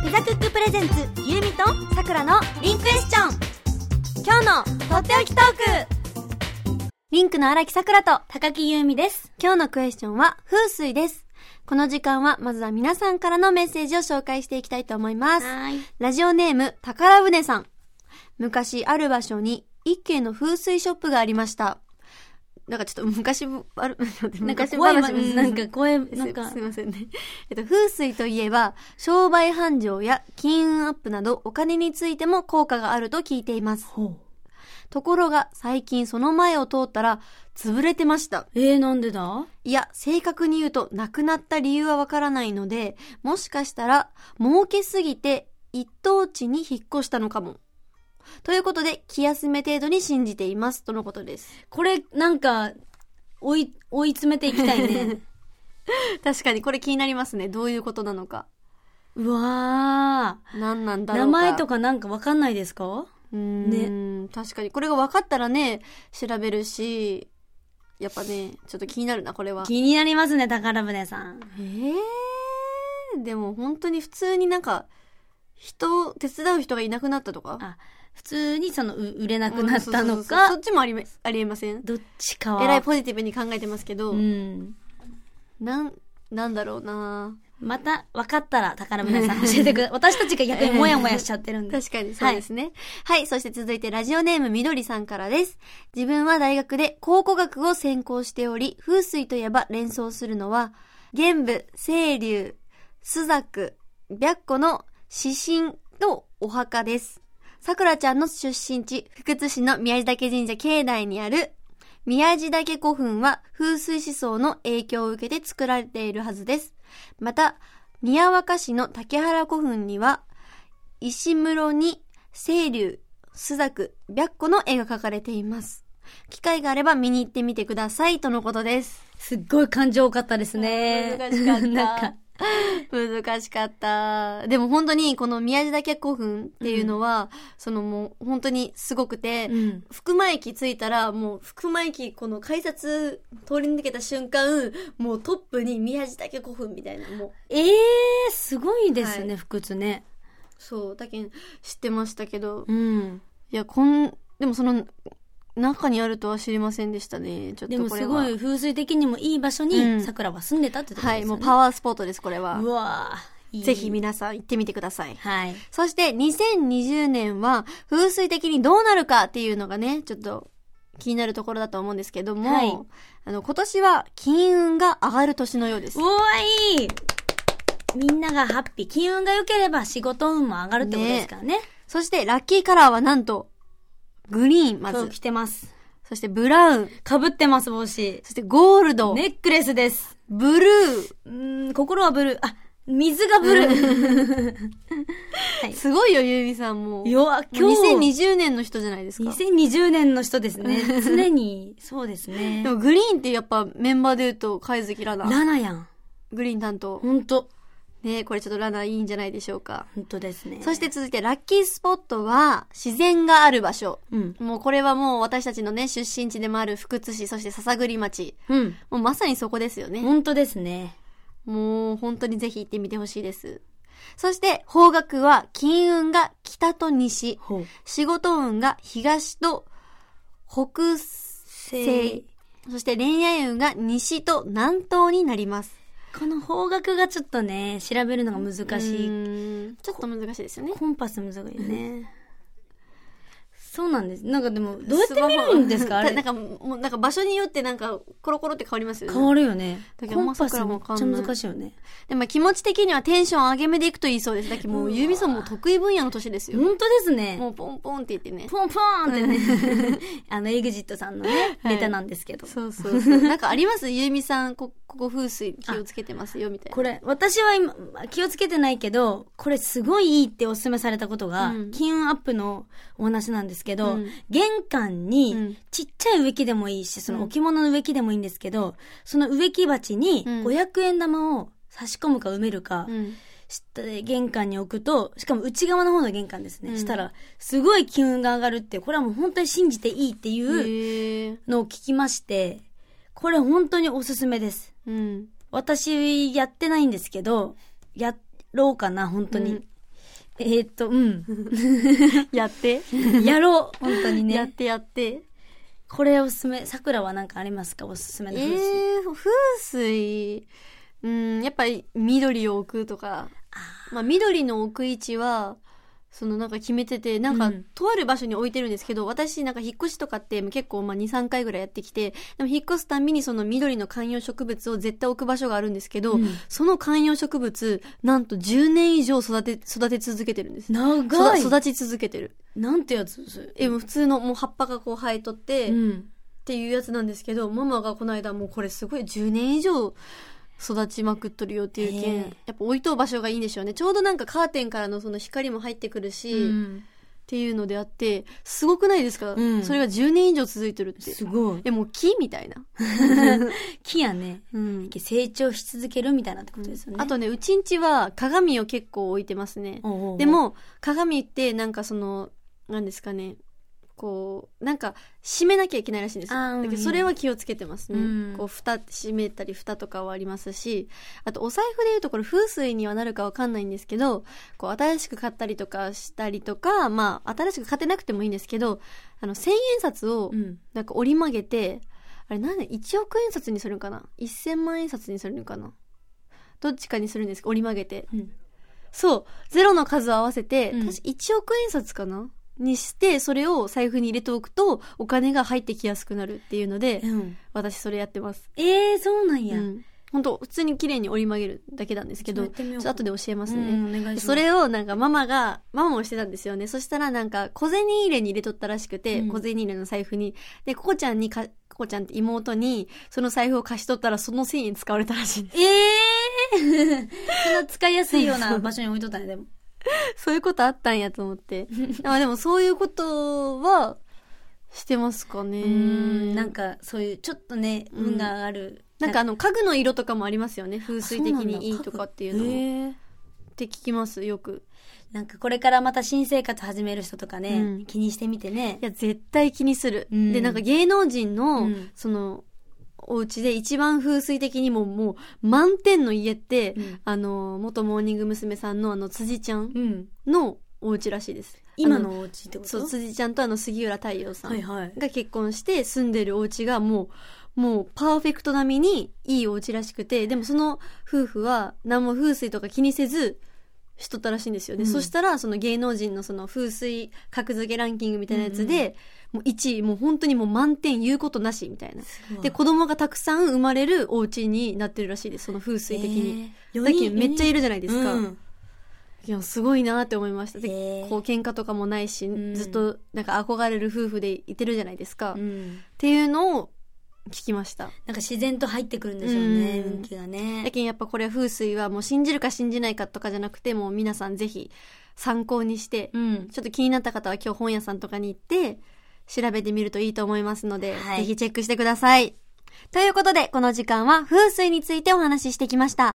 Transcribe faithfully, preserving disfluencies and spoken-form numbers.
フザクックプレゼンツゆうみとさくらのリンクエスチョン。今日のとっておきトーク。リンクの荒木さくらと高木ゆうみです。今日のクエスチョンは風水です。この時間はまずは皆さんからのメッセージを紹介していきたいと思います。はい。ラジオネーム宝船さん。昔ある場所に一軒の風水ショップがありました。なんかちょっと昔ある昔話なんか声なんかすいませんね。えっと風水といえば商売繁盛や金運アップなどお金についても効果があると聞いています。ほう。ところが最近その前を通ったら潰れてました。 えー、なんでだ？ いや正確に言うと亡くなった理由はわからないので、もしかしたら儲けすぎて一等地に引っ越したのかも。ということで気休め程度に信じていますとのことです。 これなんか追い追い詰めていきたいね。 確かにこれ気になりますね。どういうことなのか。 うわー、何なんだろうか。 名前とかなんかわかんないですか？ うーん、ね、確かにこれが分かったらね調べるし、やっぱねちょっと気になるな。これは気になりますね。宝船さん。 えー、でも本当に普通になんか人手伝う人がいなくなったとか、 あ、普通にその売れなくなったのか、 そっちもありありえません？ どっちかはえらいポジティブに考えてますけど、 うん、 なんなんだろうな。 また分かったら宝船さん教えてください。私たちが逆にもやもやしちゃってるんで。 確かにそうですね。はい、はい、そして続いてラジオネームみどりさんからです。自分は大学で考古学を専攻しており、風水といえば連想するのは玄武、青龍、朱雀、白虎の指針とお墓です。さくらちゃんの出身地福津市の宮地嶽神社境内にある宮地嶽古墳は風水思想の影響を受けて作られているはずです。また宮若市の竹原古墳には石室に青龍、朱雀、白虎の絵が描かれています。機会があれば見に行ってみてくださいとのことです。 すっごい感情多かったですね。 難しかった。なんか難しかった。でも本当にこの宮地嶽古墳っていうのは、うん、そのもう本当にすごくて、うん、福間駅着いたらもう福間駅この改札通り抜けた瞬間もうトップに宮地嶽古墳みたいな、もうえーすごいですね、はい、福津ね。 そうだけ知ってましたけど、 うん、 いやこんでもその中にあるとは知りませんでしたね。ちょっとこれはでもすごい風水的にもいい場所にさくらは住んでたってことですよね、 うん、はい、もうパワースポットですこれは。 うわー、 ぜひ皆さん行ってみてください。 はい。 そしてにせんにじゅうねんは風水的にどうなるかっていうのがねちょっと気になるところだと思うんですけども、はい、あの今年は金運が上がる年のようです。 うわいい、みんながハッピー、金運が良ければ仕事運も上がるってことですからね。ね、 そしてラッキーカラーはなんとグリーン。まず今日着てます。 そしてブラウン。 被ってます帽子。 そしてゴールド。 ネックレスです。 ブルー。 うーん、心はブルー。あ、水がブルー。 はい、すごいよ、ゆうみさんも。 よ、 今日。にせんにじゅうねんの人じゃないですか。 にせんにじゅうねんの人ですね。常に、そうですね。 でもグリーンってやっぱメンバーで言うと、貝月ラナ。 ラナやん。 グリーン担当。 ほんと。 ね、これちょっとラナいいんじゃないでしょうか。 本当ですね。 そして続いてラッキースポットは自然がある場所。 うん、 もうこれはもう私たちのね出身地でもある福津市、そして篠栗町。 うん。 もうまさにそこですよね。 本当ですね。 もう本当にぜひ行ってみてほしいです。そして方角は金運が北と西、仕事運が東と北西、そして恋愛運が西と南東になります。 この方角がちょっとね調べるのが難しい。 ちょっと難しいですよね。 コンパス難しいね。そうなんです。なんかでもどうやって見るんですかあれ。 なんかもうなんか場所によってなんかコロコロって変わりますよね。 変わるよね。 だけどコンパスめっちゃ難しいよね。 でも気持ち的にはテンション上げ目でいくといいそうです。だけどもうゆうみさんも得意分野の年ですよ。 本当ですね。 もうポンポンって言ってね。 ポンポンってね。あのエグジットさんのね、はい、ネタなんですけど。 そうそうそう。なんかありますゆうみさんこここ風水気をつけてますよみたいな。 これ私は今気をつけてないけどこれすごいいいってお勧めされたことが、うん、金運アップのお話なんですけど、うん、玄関にちっちゃい植木でもいいし、その置物の植木でもいいんですけど、その植木鉢にごひゃくえん玉を差し込むか埋めるか、うん、して玄関に置くと、しかも内側の方の玄関ですね、うん、したらすごい金運が上がるって、これはもう本当に信じていいっていうのを聞きまして、これ本当におすすめです、 うん、 私やってないんですけどやろうかな本当に、うん、 えー、っと、うん。 やって。 やろう。本当にね。 やってやって。 これおすすめ。桜は何かありますか？おすすめの風水。 えー、風水。うん、やっぱり緑を置くとか。あまあ緑の置く位置は、そのなんか決めてて、なんか、とある場所に置いてるんですけど、うん、私なんか引っ越しとかって結構まあに、さんかいぐらいやってきて、でも引っ越すたんびにその緑の観葉植物を絶対置く場所があるんですけど、うん、その観葉植物、なんとじゅうねん以上育て、育て続けてるんです。 長い。 育ち続けてる。 なんてやつ？ え、もう普通のもう葉っぱがこう生えとって、うん、っていうやつなんですけど、ママがこの間もうこれすごいじゅうねん以上、育ちまくっとるよっていうけん、やっぱ置いとう場所がいいんでしょうね。ちょうどなんかカーテンからのその光も入ってくるし、うん、っていうのであって、すごくないですか、うん、それがじゅうねん以上続いてるって。 すごい。 え、もう木みたいな。 木やね、うん。成長し続けるみたいなってことですよね。 あとね、うちんちは鏡を結構置いてますね。おうおうおう。でも、鏡ってなんかその、なんですかね、こう、なんか、閉めなきゃいけないらしいんですよ。だけど、それは気をつけてますね。うん、こう、蓋、閉めたり、蓋とかはありますし、あと、お財布で言うと、これ、風水にはなるかわかんないんですけど、こう、新しく買ったりとかしたりとか、まあ、新しく買ってなくてもいいんですけど、あの、千円札を、なんか折り曲げて、うん、あれ、なんで、いちおく円札にするのかな ?いっせんまん円札にするのかなどっちかにするんですか折り曲げて。うん、そう、ゼロの数を合わせて、うん、確かいちおく円札かなにして、それを財布に入れておくと、お金が入ってきやすくなるっていうので、うん、私それやってます。 えー、そうなんや。うん、 本当普通に綺麗に折り曲げるだけなんですけど、ちょっと後で教えますね。 うん、お願いします。 それをなんかママが、ママもしてたんですよね。そしたらなんか小銭入れに入れとったらしくて、うん、小銭入れの財布に。で、ココちゃんにか、ココちゃんって妹に、その財布を貸し取ったらそのせんえん使われたらしいんです。 えーそんな使いやすいような場所に置いとったんや、でも。 そういうことあったんやと思って。あでもそういうことはしてますかね。 うん、なんかそういうちょっとね、運がある。 うん、なんかあの家具の色とかもありますよね。風水的にいいとかっていうのも。って聞きますよく。 なんかこれからまた新生活始める人とかね、うん、気にしてみてね。 いや絶対気にする。うん、でなんか芸能人の、うん、そのお家で一番風水的にももう満点の家って、うん、あの元モーニング娘。さんのあの辻ちゃんのお家らしいです。 うん、今のお家ってこと？ そう、辻ちゃんとあの杉浦太陽さんが結婚して住んでるお家がもうもうパーフェクト並みにいいお家らしくて、でもその夫婦は何も風水とか気にせずしとったらしいんですよね。うん、そしたらその芸能人のその風水格付けランキングみたいなやつで、うんうん、もういちい、もう本当にもう満点言うことなしみたいな。で、子供がたくさん生まれるお家になってるらしいです。その風水的に。えー、だけどめっちゃいるじゃないですか。うん、いや、すごいなって思いました。で、えー、こう喧嘩とかもないし、うん、ずっとなんか憧れる夫婦でいてるじゃないですか。うん、っていうのを聞きました。 なんか自然と入ってくるんでしょうね、運気がね。 だけどやっぱこれは風水はもう信じるか信じないかとかじゃなくて、もう皆さんぜひ参考にして、うん、ちょっと気になった方は今日本屋さんとかに行って、調べてみるといいと思いますので、はい、ぜひチェックしてください。ということで、この時間は風水についてお話ししてきました。